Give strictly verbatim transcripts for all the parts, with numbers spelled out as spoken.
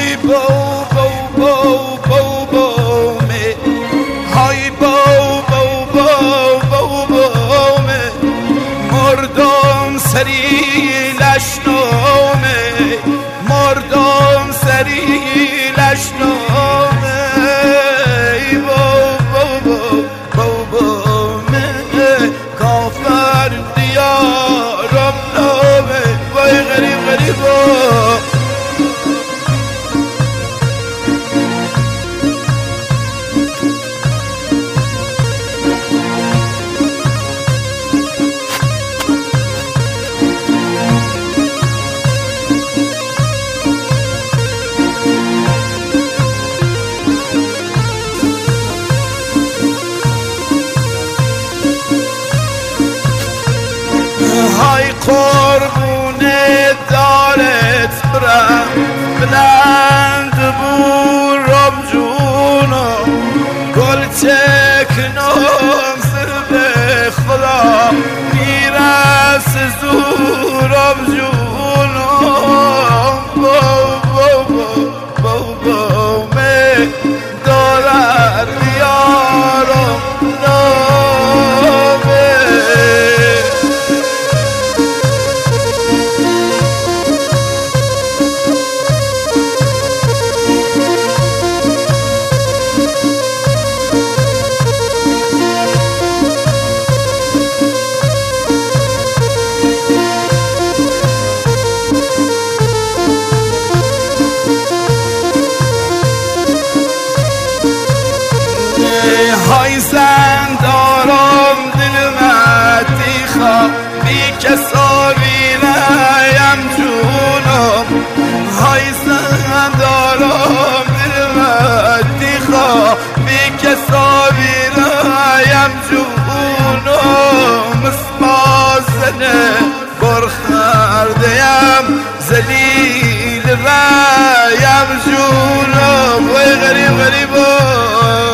های بو بو بو بو بو می های بو بو بو بو بو می مردم سری لشنامه مردم سری لشنامه بو بو بو بو بو می کافر دیارم نامه وای غریب غریب های قربون دارت برم بلند بورم جونم گل چکنم سر به خدا میرس زورم جونم بو بو بو بو بو می دارر بیارم نامه های زن دارم دل مدیخا بی کسا بینیم جونم های زن دارم دل مدیخا بی کسا بینیم جونم اسمازنه برخردیم زلیل رایم جونم وای غریب غریبم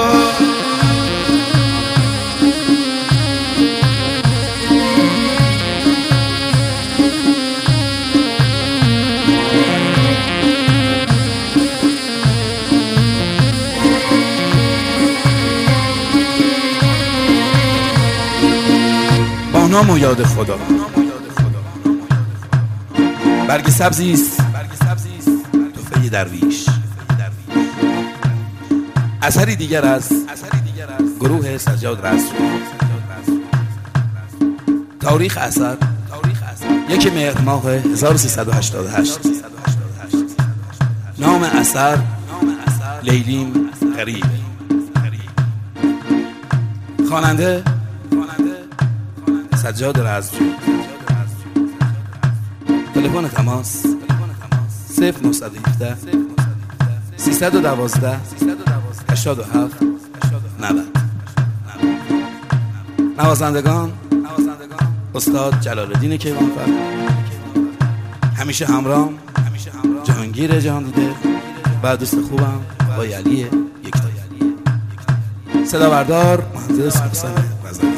نام و یاد خدا برگ سبزی است تحفه درویش اثری دیگر از گروه سجاد رسول تاریخ اثر یک مهر ماه هزار و سیصد و هشتاد و هشت نام اثر لیلیم غریب خواننده سجاد رزمی تلفن تماس صفر نه یک هفت سیصد و دوازده هشتاد و هفت نود نوازندگان استاد جلال الدین کیوانفر همیشه همراه جهانگیر جهان دیده و دوست خوبم آقای علی یکتا صدا بردار مهندس حسین رضایی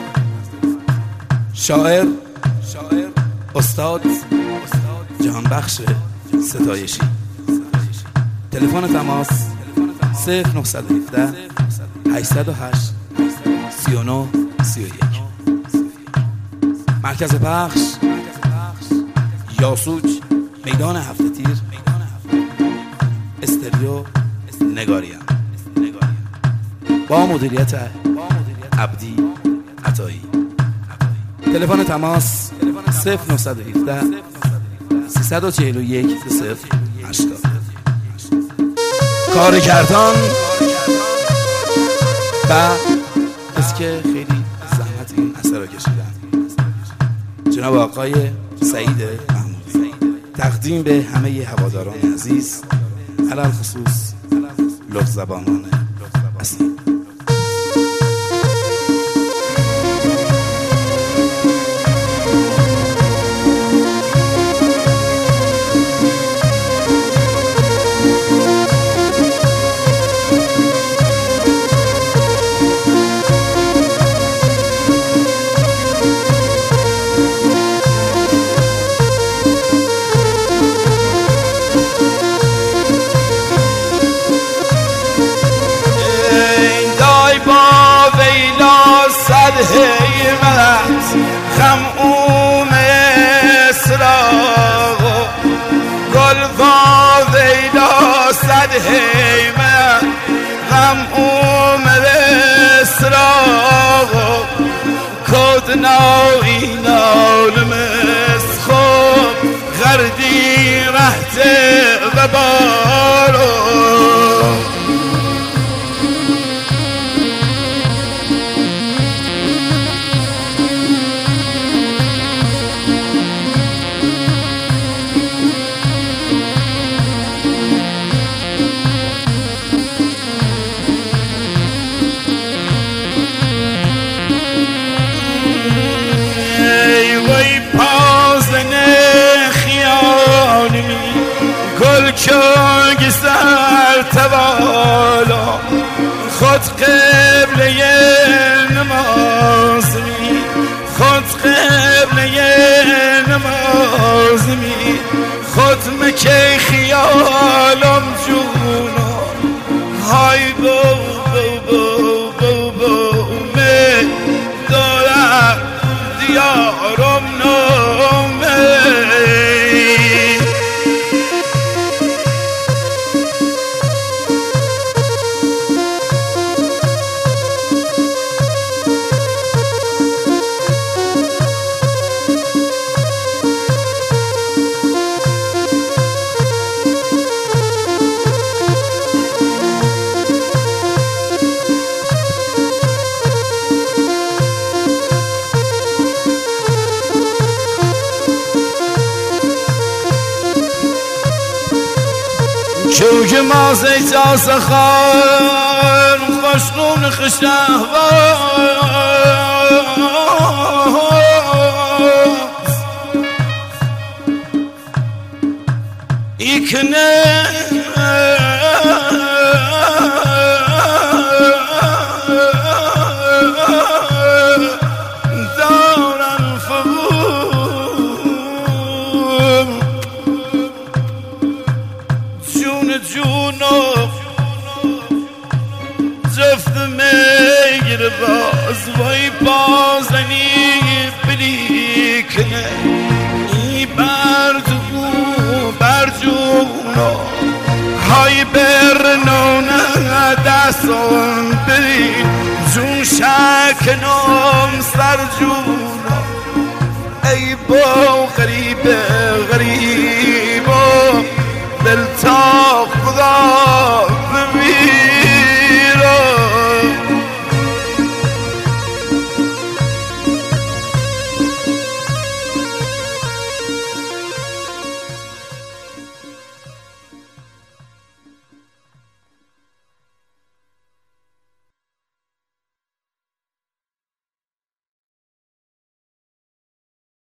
شاعر استاد جهان بخش ستایشی تلفن تماس صفر نه یک هفت هشتصد و هشت سی و نه سی و یک مرکز پخش یاسوج میدان هفته تیر استریو نگاریم با مدیریت عبدی عطایی تلفن تماس صفر نه یک هفت سیصد و چهل و یک صفر هشتاد کارگردان و کسی که خیلی زحمت این اثر را کشیدن جناب آقای سعید محمودی تقدیم به همه هواداران عزیز علل خصوص لطف زبانان اصلی صد حیمت خموم اسراغ گل با ویدا صد حیمت خموم اسراغ کدنا اینال مسخوب غردی رهت و بارو چنگ سر توالا خود قبله نماز می خود قبله نماز می خود مکی خیالم جونا های بو بو بو بو بو می دارم دیارم نامه چوک ما زیتا سخار خوشنون خشهوار ایکنه دارن فغور جون جونو جفت میگیر باز وای بازنی بلیکنه ای بردو برجونو های برنونه دستون بری جون شکنم سر جونو ای با غریبه